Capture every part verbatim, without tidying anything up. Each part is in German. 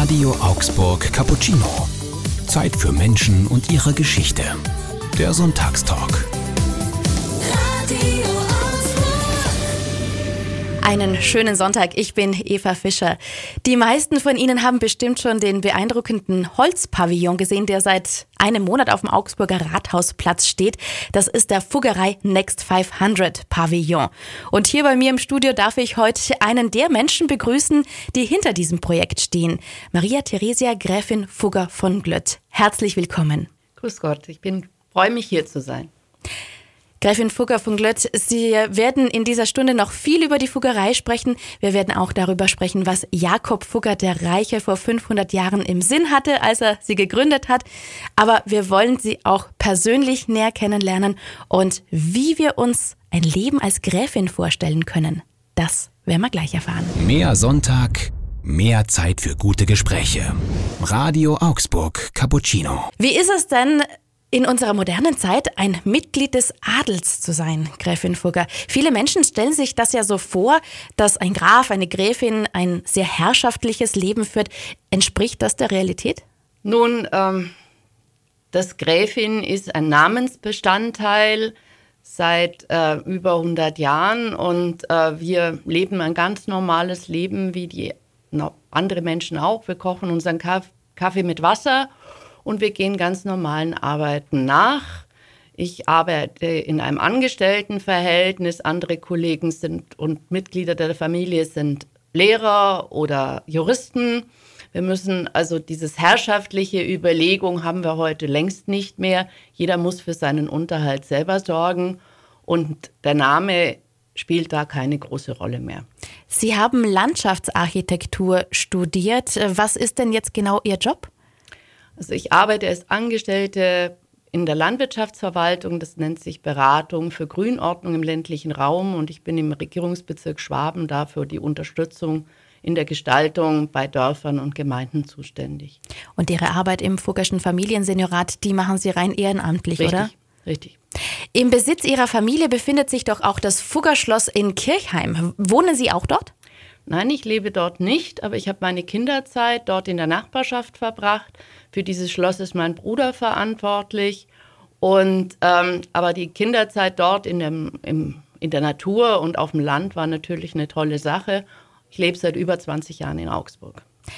Radio Augsburg Cappuccino. Zeit für Menschen und ihre Geschichte. Der Sonntagstalk. Radio Einen schönen Sonntag, ich bin Eva Fischer. Die meisten von Ihnen haben bestimmt schon den beeindruckenden Holzpavillon gesehen, der seit einem Monat auf dem Augsburger Rathausplatz steht. Das ist der Fuggerei Next fünfhundert Pavillon. Und hier bei mir im Studio darf ich heute einen der Menschen begrüßen, die hinter diesem Projekt stehen. Maria Theresia Gräfin Fugger von Glött. Herzlich willkommen. Grüß Gott, ich bin, freue mich hier zu sein. Gräfin Fugger von Glött, Sie werden in dieser Stunde noch viel über die Fuggerei sprechen. Wir werden auch darüber sprechen, was Jakob Fugger der Reiche vor fünfhundert Jahren im Sinn hatte, als er sie gegründet hat. Aber wir wollen Sie auch persönlich näher kennenlernen und wie wir uns ein Leben als Gräfin vorstellen können. Das werden wir gleich erfahren. Mehr Sonntag, mehr Zeit für gute Gespräche. Radio Augsburg Cappuccino. Wie ist es denn, in unserer modernen Zeit ein Mitglied des Adels zu sein, Gräfin Fugger? Viele Menschen stellen sich das ja so vor, dass ein Graf, eine Gräfin ein sehr herrschaftliches Leben führt. Entspricht das der Realität? Nun, ähm, das Gräfin ist ein Namensbestandteil seit äh, über hundert Jahren und äh, wir leben ein ganz normales Leben wie die no, andere Menschen auch. Wir kochen unseren Kaff- Kaffee mit Wasser. Und wir gehen ganz normalen Arbeiten nach. Ich arbeite in einem Angestelltenverhältnis. Andere Kollegen sind und Mitglieder der Familie sind Lehrer oder Juristen. Wir müssen also dieses herrschaftliche Überlegung haben wir heute längst nicht mehr. Jeder muss für seinen Unterhalt selber sorgen. Und der Name spielt da keine große Rolle mehr. Sie haben Landschaftsarchitektur studiert. Was ist denn jetzt genau Ihr Job? Also ich arbeite als Angestellte in der Landwirtschaftsverwaltung, das nennt sich Beratung für Grünordnung im ländlichen Raum und ich bin im Regierungsbezirk Schwaben dafür die Unterstützung in der Gestaltung bei Dörfern und Gemeinden zuständig. Und Ihre Arbeit im Fuggerschen Familienseniorat, die machen Sie rein ehrenamtlich, richtig, oder? Richtig. Im Besitz Ihrer Familie befindet sich doch auch das Fuggerschloss in Kirchheim. Wohnen Sie auch dort? Nein, ich lebe dort nicht, aber ich habe meine Kinderzeit dort in der Nachbarschaft verbracht. Für dieses Schloss ist mein Bruder verantwortlich. Und, ähm, aber die Kinderzeit dort in, dem, im, in der Natur und auf dem Land war natürlich eine tolle Sache. Ich lebe seit über zwanzig Jahren in Augsburg.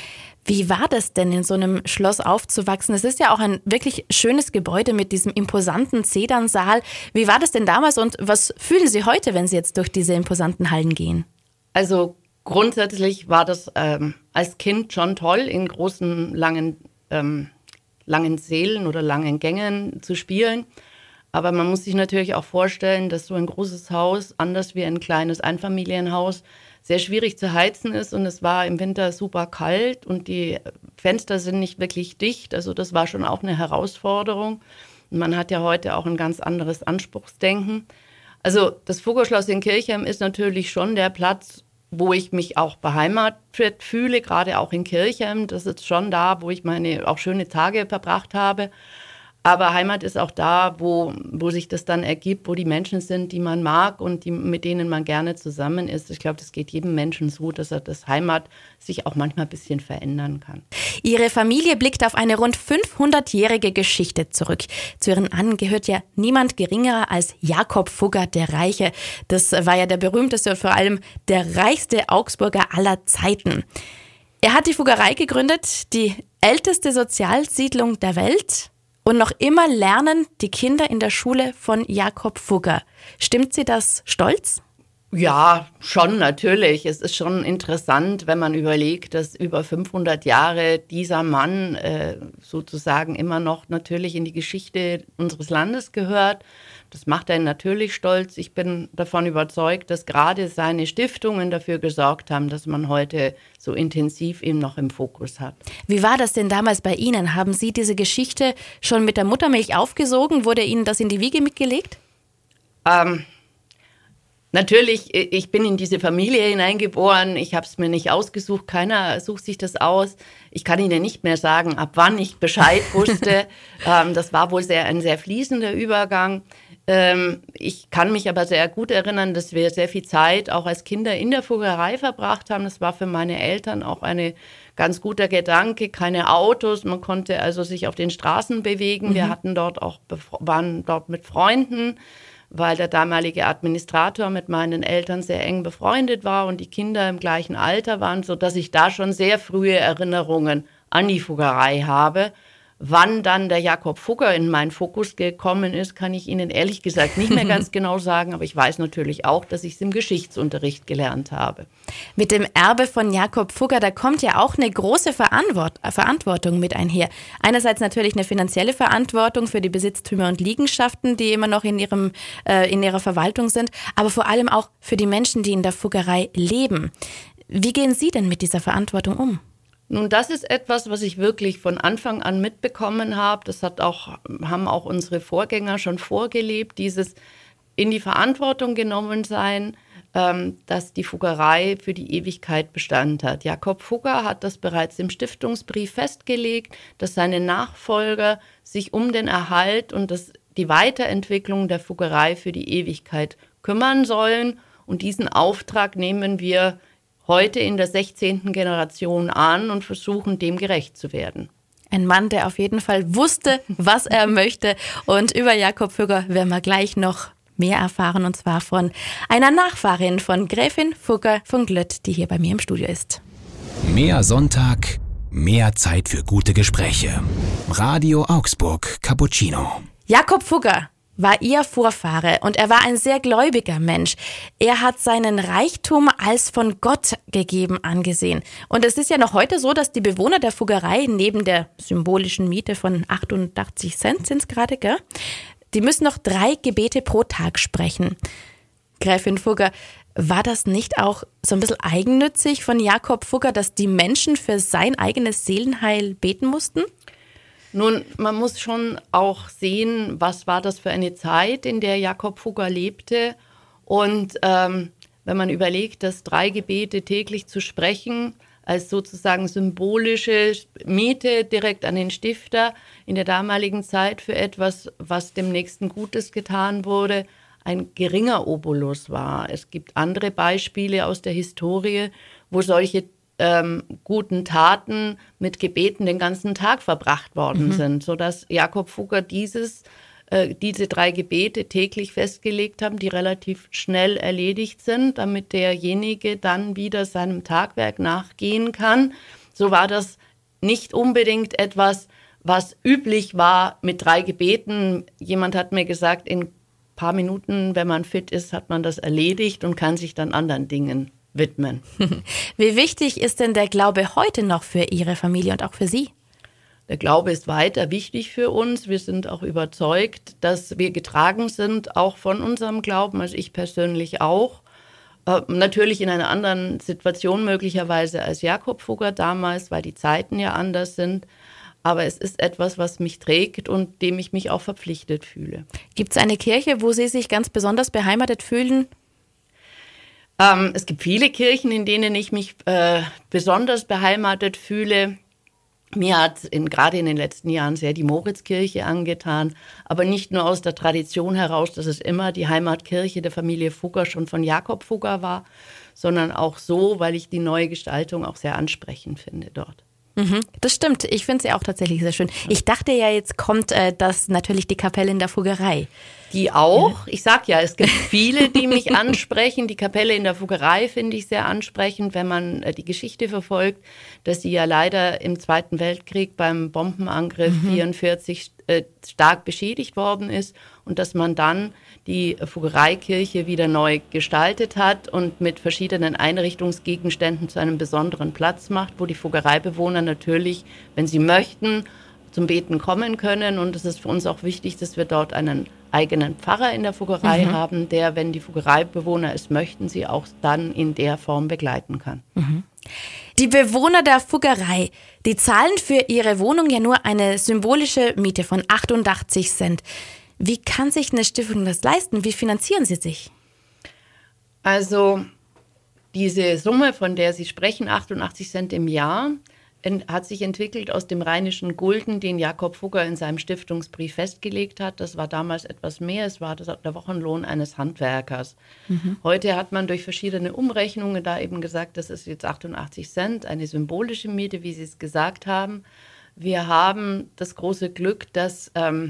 Wie war das denn, in so einem Schloss aufzuwachsen? Es ist ja auch ein wirklich schönes Gebäude mit diesem imposanten Zedernsaal. Wie war das denn damals und was fühlen Sie heute, wenn Sie jetzt durch diese imposanten Hallen gehen? Also grundsätzlich war das ähm, als Kind schon toll, in großen, langen, ähm, langen Sälen oder langen Gängen zu spielen. Aber man muss sich natürlich auch vorstellen, dass so ein großes Haus, anders wie ein kleines Einfamilienhaus, sehr schwierig zu heizen ist. Und es war im Winter super kalt und die Fenster sind nicht wirklich dicht. Also das war schon auch eine Herausforderung. Und man hat ja heute auch ein ganz anderes Anspruchsdenken. Also das Fuggerschloss in Kirchheim ist natürlich schon der Platz, wo ich mich auch beheimatet fühle, gerade auch in Kirchheim. Das ist schon da, wo ich meine auch schöne Tage verbracht habe. Aber Heimat ist auch da, wo, wo sich das dann ergibt, wo die Menschen sind, die man mag und die, mit denen man gerne zusammen ist. Ich glaube, das geht jedem Menschen so, dass er das Heimat sich auch manchmal ein bisschen verändern kann. Ihre Familie blickt auf eine rund fünfhundertjährige Geschichte zurück. Zu ihren Ahnen gehört ja niemand geringerer als Jakob Fugger der Reiche. Das war ja der berühmteste und vor allem der reichste Augsburger aller Zeiten. Er hat die Fuggerei gegründet, die älteste Sozialsiedlung der Welt. Und noch immer lernen die Kinder in der Schule von Jakob Fugger. Stimmt Sie das stolz? Ja, schon natürlich. Es ist schon interessant, wenn man überlegt, dass über fünfhundert Jahre dieser Mann äh, sozusagen immer noch natürlich in die Geschichte unseres Landes gehört. Das macht einen natürlich stolz. Ich bin davon überzeugt, dass gerade seine Stiftungen dafür gesorgt haben, dass man heute so intensiv ihn noch im Fokus hat. Wie war das denn damals bei Ihnen? Haben Sie diese Geschichte schon mit der Muttermilch aufgesogen? Wurde Ihnen das in die Wiege mitgelegt? Ähm, natürlich, ich bin in diese Familie hineingeboren. Ich habe es mir nicht ausgesucht. Keiner sucht sich das aus. Ich kann Ihnen nicht mehr sagen, ab wann ich Bescheid wusste. ähm, das war wohl sehr, ein sehr fließender Übergang. Ähm, ich kann mich aber sehr gut erinnern, dass wir sehr viel Zeit auch als Kinder in der Fuggerei verbracht haben. Das war für meine Eltern auch ein ganz guter Gedanke. Keine Autos, man konnte also sich auf den Straßen bewegen. Mhm. Wir hatten dort auch, waren dort mit Freunden, weil der damalige Administrator mit meinen Eltern sehr eng befreundet war und die Kinder im gleichen Alter waren, sodass ich da schon sehr frühe Erinnerungen an die Fuggerei habe. Wann dann der Jakob Fugger in meinen Fokus gekommen ist, kann ich Ihnen ehrlich gesagt nicht mehr ganz genau sagen, aber ich weiß natürlich auch, dass ich es im Geschichtsunterricht gelernt habe. Mit dem Erbe von Jakob Fugger, da kommt ja auch eine große Verantwort- Verantwortung mit einher. Einerseits natürlich eine finanzielle Verantwortung für die Besitztümer und Liegenschaften, die immer noch in ihrem, äh, in ihrer Verwaltung sind, aber vor allem auch für die Menschen, die in der Fuggerei leben. Wie gehen Sie denn mit dieser Verantwortung um? Nun, das ist etwas, was ich wirklich von Anfang an mitbekommen habe. Das hat auch, haben auch unsere Vorgänger schon vorgelebt, dieses in die Verantwortung genommen sein, ähm, dass die Fuggerei für die Ewigkeit Bestand hat. Jakob Fugger hat das bereits im Stiftungsbrief festgelegt, dass seine Nachfolger sich um den Erhalt und das, die Weiterentwicklung der Fuggerei für die Ewigkeit kümmern sollen. Und diesen Auftrag nehmen wir heute in der sechzehnten Generation an und versuchen, dem gerecht zu werden. Ein Mann, der auf jeden Fall wusste, was er möchte. Und über Jakob Fugger werden wir gleich noch mehr erfahren, und zwar von einer Nachfahrin von Gräfin Fugger von Glött, die hier bei mir im Studio ist. Mehr Sonntag, mehr Zeit für gute Gespräche. Radio Augsburg Cappuccino. Jakob Fugger war ihr Vorfahre und er war ein sehr gläubiger Mensch. Er hat seinen Reichtum als von Gott gegeben angesehen. Und es ist ja noch heute so, dass die Bewohner der Fuggerei neben der symbolischen Miete von achtundachtzig Cent sind es gerade, gell? Die müssen noch drei Gebete pro Tag sprechen. Gräfin Fugger, war das nicht auch so ein bisschen eigennützig von Jakob Fugger, dass die Menschen für sein eigenes Seelenheil beten mussten? Nun, man muss schon auch sehen, was war das für eine Zeit, in der Jakob Fugger lebte. Und ähm, wenn man überlegt, dass drei Gebete täglich zu sprechen, als sozusagen symbolische Miete direkt an den Stifter in der damaligen Zeit für etwas, was dem Nächsten Gutes getan wurde, ein geringer Obolus war. Es gibt andere Beispiele aus der Historie, wo solche Ähm, guten Taten mit Gebeten den ganzen Tag verbracht worden mhm. sind, sodass Jakob Fugger dieses, äh, diese drei Gebete täglich festgelegt haben, die relativ schnell erledigt sind, damit derjenige dann wieder seinem Tagwerk nachgehen kann. So war das nicht unbedingt etwas, was üblich war mit drei Gebeten. Jemand hat mir gesagt, in ein paar Minuten, wenn man fit ist, hat man das erledigt und kann sich dann anderen Dingen widmen. Wie wichtig ist denn der Glaube heute noch für Ihre Familie und auch für Sie? Der Glaube ist weiter wichtig für uns. Wir sind auch überzeugt, dass wir getragen sind, auch von unserem Glauben, also ich persönlich auch. Äh, natürlich in einer anderen Situation möglicherweise als Jakob Fugger damals, weil die Zeiten ja anders sind. Aber es ist etwas, was mich trägt und dem ich mich auch verpflichtet fühle. Gibt es eine Kirche, wo Sie sich ganz besonders beheimatet fühlen? Ähm, es gibt viele Kirchen, in denen ich mich äh, besonders beheimatet fühle. Mir hat in, gerade in den letzten Jahren sehr die Moritzkirche angetan, aber nicht nur aus der Tradition heraus, dass es immer die Heimatkirche der Familie Fugger schon von Jakob Fugger war, sondern auch so, weil ich die neue Gestaltung auch sehr ansprechend finde dort. Mhm, das stimmt. Ich finde sie auch tatsächlich sehr schön. Ich dachte ja, jetzt kommt äh, das natürlich die Kapelle in der Fuggerei. Die auch. Ich sag ja, es gibt viele, die mich ansprechen. Die Kapelle in der Fuggerei finde ich sehr ansprechend, wenn man äh, die Geschichte verfolgt, dass sie ja leider im Zweiten Weltkrieg beim Bombenangriff mhm. vierundvierzig äh, stark beschädigt worden ist und dass man dann die Fuggereikirche wieder neu gestaltet hat und mit verschiedenen Einrichtungsgegenständen zu einem besonderen Platz macht, wo die Fuggereibewohner natürlich, wenn sie möchten, zum Beten kommen können. Und es ist für uns auch wichtig, dass wir dort einen eigenen Pfarrer in der Fuggerei mhm. haben, der, wenn die Fuggereibewohner es möchten, sie auch dann in der Form begleiten kann. Mhm. Die Bewohner der Fuggerei, die zahlen für ihre Wohnung ja nur eine symbolische Miete von achtundachtzig Cent. Wie kann sich eine Stiftung das leisten? Wie finanzieren sie sich? Also diese Summe, von der Sie sprechen, achtundachtzig Cent im Jahr, ent, hat sich entwickelt aus dem rheinischen Gulden, den Jakob Fugger in seinem Stiftungsbrief festgelegt hat. Das war damals etwas mehr, es war das, der Wochenlohn eines Handwerkers. Mhm. Heute hat man durch verschiedene Umrechnungen da eben gesagt, das ist jetzt achtundachtzig Cent, eine symbolische Miete, wie Sie es gesagt haben. Wir haben das große Glück, dass ähm,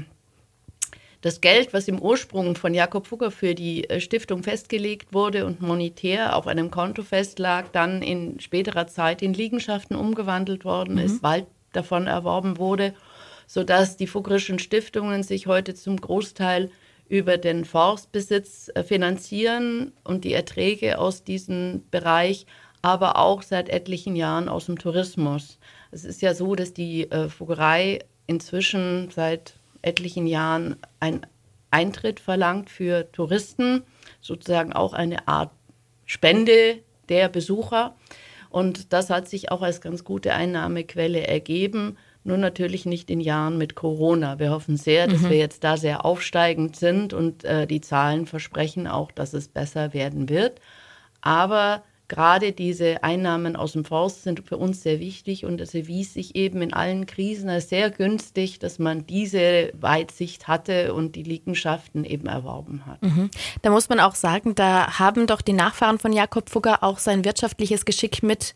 das Geld, was im Ursprung von Jakob Fugger für die Stiftung festgelegt wurde und monetär auf einem Konto festlag, dann in späterer Zeit in Liegenschaften umgewandelt worden mhm. ist, Wald davon erworben wurde, sodass die Fuggerischen Stiftungen sich heute zum Großteil über den Forstbesitz finanzieren und die Erträge aus diesem Bereich, aber auch seit etlichen Jahren aus dem Tourismus. Es ist ja so, dass die äh, Fuggerei inzwischen seit etlichen Jahren einen Eintritt verlangt für Touristen, sozusagen auch eine Art Spende der Besucher. Und das hat sich auch als ganz gute Einnahmequelle ergeben, nur natürlich nicht in Jahren mit Corona. Wir hoffen sehr, dass mhm. wir jetzt da sehr aufsteigend sind und äh, die Zahlen versprechen auch, dass es besser werden wird. Aber gerade diese Einnahmen aus dem Forst sind für uns sehr wichtig und es erwies sich eben in allen Krisen als sehr günstig, dass man diese Weitsicht hatte und die Liegenschaften eben erworben hat. Mhm. Da muss man auch sagen, da haben doch die Nachfahren von Jakob Fugger auch sein wirtschaftliches Geschick mit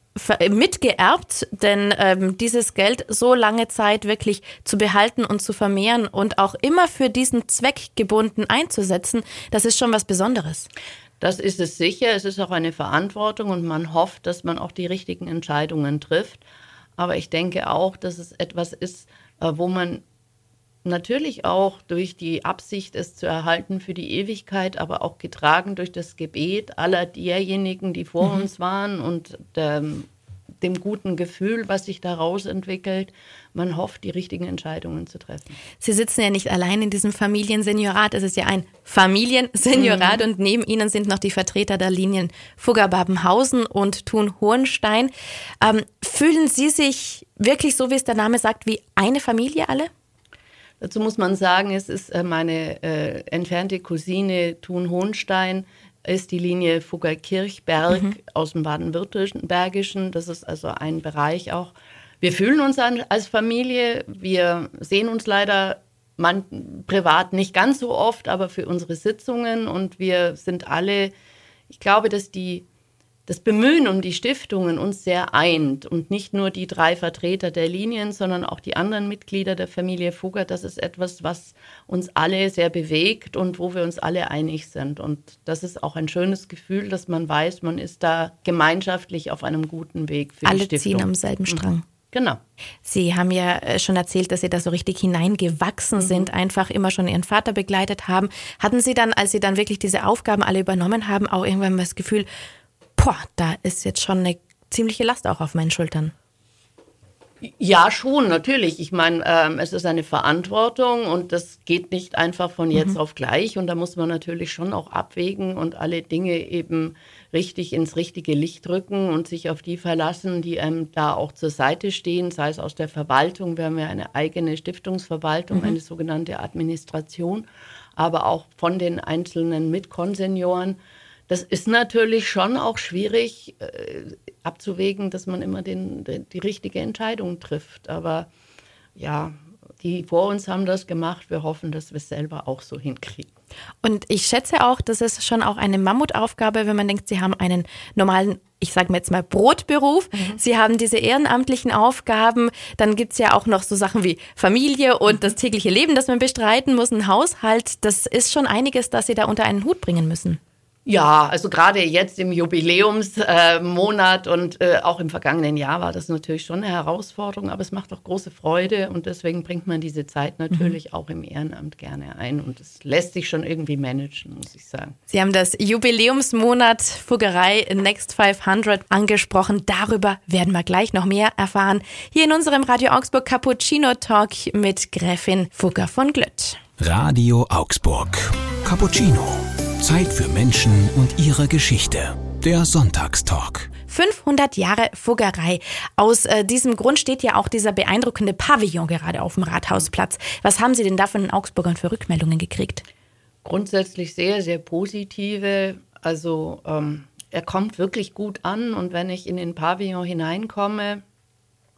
mitgeerbt, denn ähm, dieses Geld so lange Zeit wirklich zu behalten und zu vermehren und auch immer für diesen Zweck gebunden einzusetzen, das ist schon was Besonderes. Das ist es sicher. Es ist auch eine Verantwortung und man hofft, dass man auch die richtigen Entscheidungen trifft. Aber ich denke auch, dass es etwas ist, wo man natürlich auch durch die Absicht, es zu erhalten für die Ewigkeit, aber auch getragen durch das Gebet aller derjenigen, die vor mhm. uns waren und ähm, dem guten Gefühl, was sich daraus entwickelt, man hofft, die richtigen Entscheidungen zu treffen. Sie sitzen ja nicht allein in diesem Familienseniorat. Es ist ja ein Familienseniorat mhm. und neben Ihnen sind noch die Vertreter der Linien Fugger-Babenhausen und Thun-Hohenstein. Ähm, fühlen Sie sich wirklich, so wie es der Name sagt, wie eine Familie alle? Dazu muss man sagen, es ist äh, meine äh, entfernte Cousine Thun-Hohenstein, ist die Linie Fugger-Kirchberg mhm. aus dem Baden-Württembergischen. Das ist also ein Bereich auch. Wir fühlen uns an, als Familie. Wir sehen uns leider man, privat nicht ganz so oft, aber für unsere Sitzungen. Und wir sind alle, ich glaube, dass die, das Bemühen um die Stiftungen uns sehr eint. Und nicht nur die drei Vertreter der Linien, sondern auch die anderen Mitglieder der Familie Fugger. Das ist etwas, was uns alle sehr bewegt und wo wir uns alle einig sind. Und das ist auch ein schönes Gefühl, dass man weiß, man ist da gemeinschaftlich auf einem guten Weg für alle die Stiftung. Alle ziehen am selben Strang. Mhm. Genau. Sie haben ja schon erzählt, dass Sie da so richtig hineingewachsen mhm. sind, einfach immer schon Ihren Vater begleitet haben. Hatten Sie dann, als Sie dann wirklich diese Aufgaben alle übernommen haben, auch irgendwann das Gefühl, boah, da ist jetzt schon eine ziemliche Last auch auf meinen Schultern? Ja, schon, natürlich. Ich meine, ähm, es ist eine Verantwortung und das geht nicht einfach von jetzt mhm. auf gleich. Und da muss man natürlich schon auch abwägen und alle Dinge eben richtig ins richtige Licht rücken und sich auf die verlassen, die einem da auch zur Seite stehen, sei es aus der Verwaltung. Wir haben ja eine eigene Stiftungsverwaltung, mhm. eine sogenannte Administration, aber auch von den einzelnen Mitkonsenioren. Das ist natürlich schon auch schwierig äh, abzuwägen, dass man immer den, die, die richtige Entscheidung trifft. Aber ja, die vor uns haben das gemacht. Wir hoffen, dass wir es selber auch so hinkriegen. Und ich schätze auch, das ist schon auch eine Mammutaufgabe, wenn man denkt, Sie haben einen normalen, ich sage mal jetzt mal Brotberuf. Mhm. Sie haben diese ehrenamtlichen Aufgaben. Dann gibt es ja auch noch so Sachen wie Familie und mhm. das tägliche Leben, das man bestreiten muss, ein Haushalt. Das ist schon einiges, das Sie da unter einen Hut bringen müssen. Ja, also gerade jetzt im Jubiläumsmonat äh, und äh, auch im vergangenen Jahr war das natürlich schon eine Herausforderung, aber es macht auch große Freude und deswegen bringt man diese Zeit natürlich mhm. auch im Ehrenamt gerne ein und es lässt sich schon irgendwie managen, muss ich sagen. Sie haben das Jubiläumsmonat Fuggerei Next fünfhundert angesprochen. Darüber werden wir gleich noch mehr erfahren. Hier in unserem Radio Augsburg Cappuccino Talk mit Gräfin Fugger von Glött. Radio Augsburg Cappuccino. Zeit für Menschen und ihre Geschichte. Der Sonntagstalk. fünfhundert Jahre Fuggerei. Aus äh, diesem Grund steht ja auch dieser beeindruckende Pavillon gerade auf dem Rathausplatz. Was haben Sie denn da von den Augsburgern für Rückmeldungen gekriegt? Grundsätzlich sehr, sehr positive. Also ähm, er kommt wirklich gut an und wenn ich in den Pavillon hineinkomme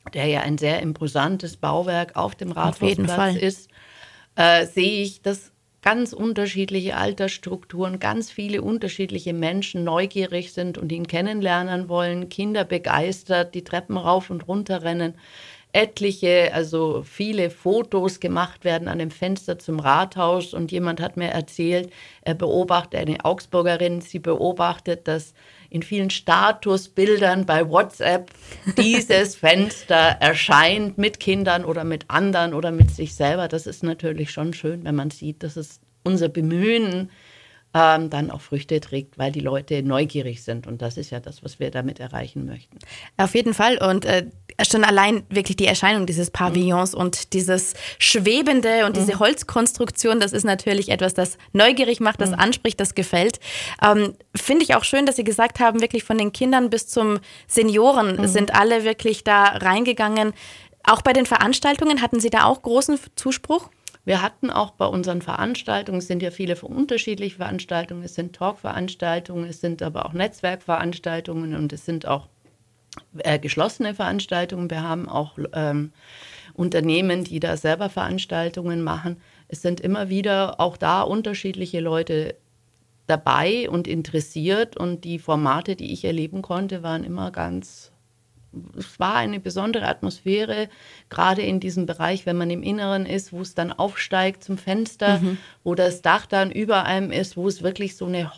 der ja ein sehr imposantes Bauwerk auf dem Auf jeden Rathausplatz Fall. ist, äh, sehe ich, dass ganz unterschiedliche Altersstrukturen, ganz viele unterschiedliche Menschen neugierig sind und ihn kennenlernen wollen, Kinder begeistert, die Treppen rauf und runter rennen, etliche, also viele Fotos gemacht werden an dem Fenster zum Rathaus und jemand hat mir erzählt, er beobachtet, eine Augsburgerin, sie beobachtet, dass in vielen Statusbildern bei WhatsApp dieses Fenster erscheint mit Kindern oder mit anderen oder mit sich selber. Das ist natürlich schon schön, wenn man sieht, dass es unser Bemühen ähm, dann auch Früchte trägt, weil die Leute neugierig sind. Und das ist ja das, was wir damit erreichen möchten. Auf jeden Fall. Und äh, schon allein wirklich die Erscheinung dieses Pavillons mhm. und dieses Schwebende und diese mhm. Holzkonstruktion, das ist natürlich etwas, das neugierig macht, das mhm. anspricht, das gefällt. Ähm, Finde ich auch schön, dass Sie gesagt haben, wirklich von den Kindern bis zum Senioren mhm. sind alle wirklich da reingegangen. Auch bei den Veranstaltungen hatten Sie da auch großen Zuspruch? Wir hatten auch bei unseren Veranstaltungen, es sind ja viele unterschiedliche Veranstaltungen, es sind Talkveranstaltungen, es sind aber auch Netzwerkveranstaltungen und es sind auch äh, geschlossene Veranstaltungen. Wir haben auch ähm, Unternehmen, die da selber Veranstaltungen machen. Es sind immer wieder auch da unterschiedliche Leute dabei und interessiert und die Formate, die ich erleben konnte, waren immer ganz... Es war eine besondere Atmosphäre, gerade in diesem Bereich, wenn man im Inneren ist, wo es dann aufsteigt zum Fenster, mhm. wo das Dach dann über einem ist, wo es wirklich so eine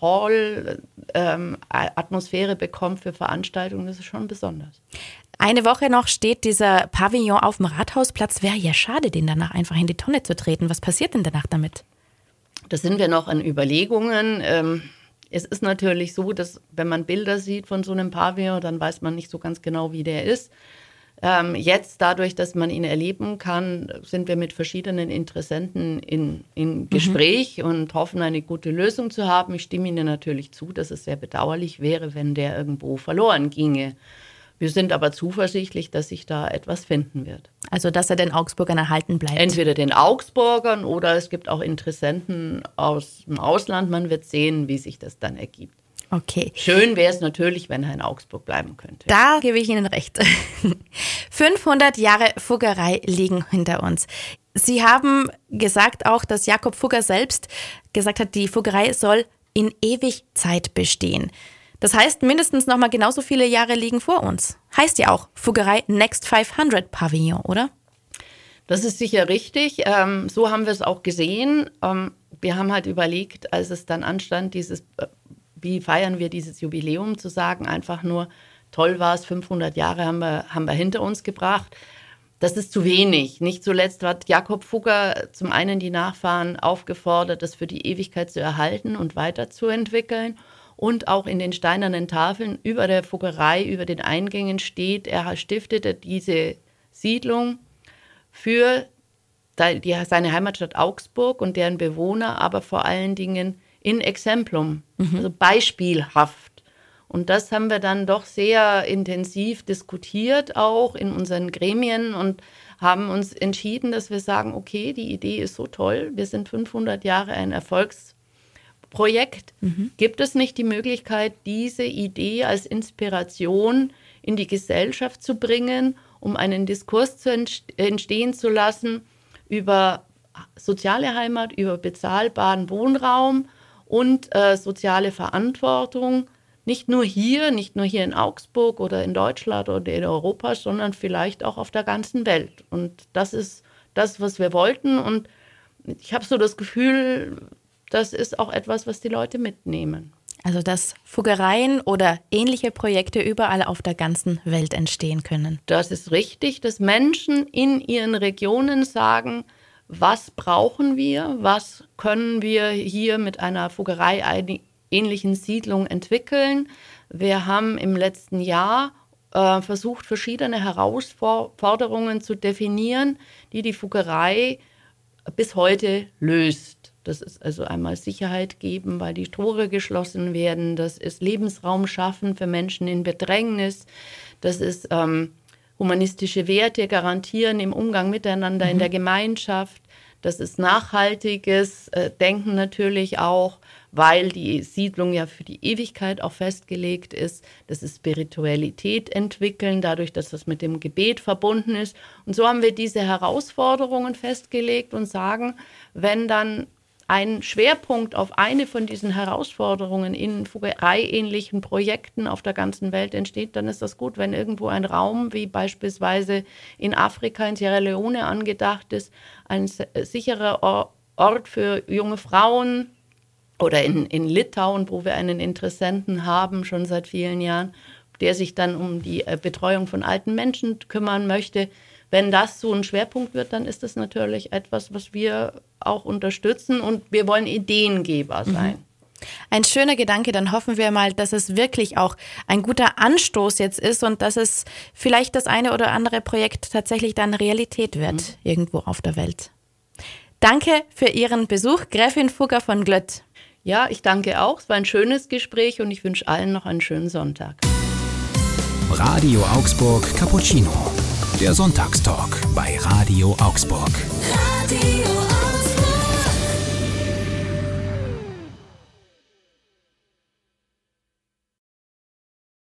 Hall-Atmosphäre ähm, bekommt für Veranstaltungen. Das ist schon besonders. Eine Woche noch steht dieser Pavillon auf dem Rathausplatz. Wäre ja schade, den danach einfach in die Tonne zu treten. Was passiert denn danach damit? Da sind wir noch an Überlegungen. Ähm, Es ist natürlich so, dass wenn man Bilder sieht von so einem Pavillon, dann weiß man nicht so ganz genau, wie der ist. Ähm, jetzt, dadurch, dass man ihn erleben kann, sind wir mit verschiedenen Interessenten in, in Gespräch mhm. und hoffen, eine gute Lösung zu haben. Ich stimme Ihnen natürlich zu, dass es sehr bedauerlich wäre, wenn der irgendwo verloren ginge. Wir sind aber zuversichtlich, dass sich da etwas finden wird. Also, dass er den Augsburgern erhalten bleibt. Entweder den Augsburgern oder es gibt auch Interessenten aus dem Ausland. Man wird sehen, wie sich das dann ergibt. Okay. Schön wäre es natürlich, wenn er in Augsburg bleiben könnte. Da gebe ich Ihnen recht. fünfhundert Jahre Fuggerei liegen hinter uns. Sie haben gesagt auch, dass Jakob Fugger selbst gesagt hat, die Fuggerei soll in Ewigzeit bestehen. Das heißt, mindestens noch mal genauso viele Jahre liegen vor uns. Heißt ja auch Fuggerei Next fünfhundert Pavillon, oder? Das ist sicher richtig. Ähm, so haben wir es auch gesehen. Ähm, wir haben halt überlegt, als es dann anstand, dieses, äh, wie feiern wir dieses Jubiläum, zu sagen, einfach nur, toll war es, fünfhundert Jahre haben wir, haben wir hinter uns gebracht. Das ist zu wenig. Nicht zuletzt hat Jakob Fugger zum einen die Nachfahren aufgefordert, das für die Ewigkeit zu erhalten und weiterzuentwickeln. Und auch in den steinernen Tafeln über der Fuggerei, über den Eingängen steht, er stiftete diese Siedlung für die, seine Heimatstadt Augsburg und deren Bewohner, aber vor allen Dingen in Exemplum, mhm. also beispielhaft. Und das haben wir dann doch sehr intensiv diskutiert, auch in unseren Gremien und haben uns entschieden, dass wir sagen, okay, die Idee ist so toll, wir sind fünfhundert Jahre ein Erfolgs Projekt. Mhm. Gibt es nicht die Möglichkeit, diese Idee als Inspiration in die Gesellschaft zu bringen, um einen Diskurs zu entstehen zu lassen über soziale Heimat, über bezahlbaren Wohnraum und äh, soziale Verantwortung, nicht nur hier, nicht nur hier in Augsburg oder in Deutschland oder in Europa, sondern vielleicht auch auf der ganzen Welt. Und das ist das, was wir wollten. Und ich habe so das Gefühl, das ist auch etwas, was die Leute mitnehmen. Also, dass Fuggereien oder ähnliche Projekte überall auf der ganzen Welt entstehen können. Das ist richtig, dass Menschen in ihren Regionen sagen, was brauchen wir, was können wir hier mit einer Fuggerei-ähnlichen Siedlung entwickeln. Wir haben im letzten Jahr äh, versucht, verschiedene Herausforderungen zu definieren, die die Fuggerei bis heute löst. Das ist also einmal Sicherheit geben, weil die Tore geschlossen werden. Das ist Lebensraum schaffen für Menschen in Bedrängnis. Das ist ähm, humanistische Werte garantieren im Umgang miteinander mhm. in der Gemeinschaft. Das ist nachhaltiges äh, Denken natürlich auch, weil die Siedlung ja für die Ewigkeit auch festgelegt ist. Das ist Spiritualität entwickeln, dadurch, dass das mit dem Gebet verbunden ist. Und so haben wir diese Herausforderungen festgelegt und sagen, wenn dann ein Schwerpunkt auf eine von diesen Herausforderungen in Fugerei-ähnlichen Projekten auf der ganzen Welt entsteht, dann ist das gut, wenn irgendwo ein Raum, wie beispielsweise in Afrika, in Sierra Leone angedacht ist, ein sicherer Ort für junge Frauen, oder in, in Litauen, wo wir einen Interessenten haben, schon seit vielen Jahren, der sich dann um die Betreuung von alten Menschen kümmern möchte. Wenn das so ein Schwerpunkt wird, dann ist das natürlich etwas, was wir auch unterstützen und wir wollen Ideengeber sein. Mhm. Ein schöner Gedanke, dann hoffen wir mal, dass es wirklich auch ein guter Anstoß jetzt ist und dass es vielleicht das eine oder andere Projekt tatsächlich dann Realität wird, mhm. irgendwo auf der Welt. Danke für Ihren Besuch, Gräfin Fugger von Glött. Ja, ich danke auch. Es war ein schönes Gespräch und ich wünsche allen noch einen schönen Sonntag. Radio Augsburg Cappuccino. Der Sonntagstalk bei Radio Augsburg. Radio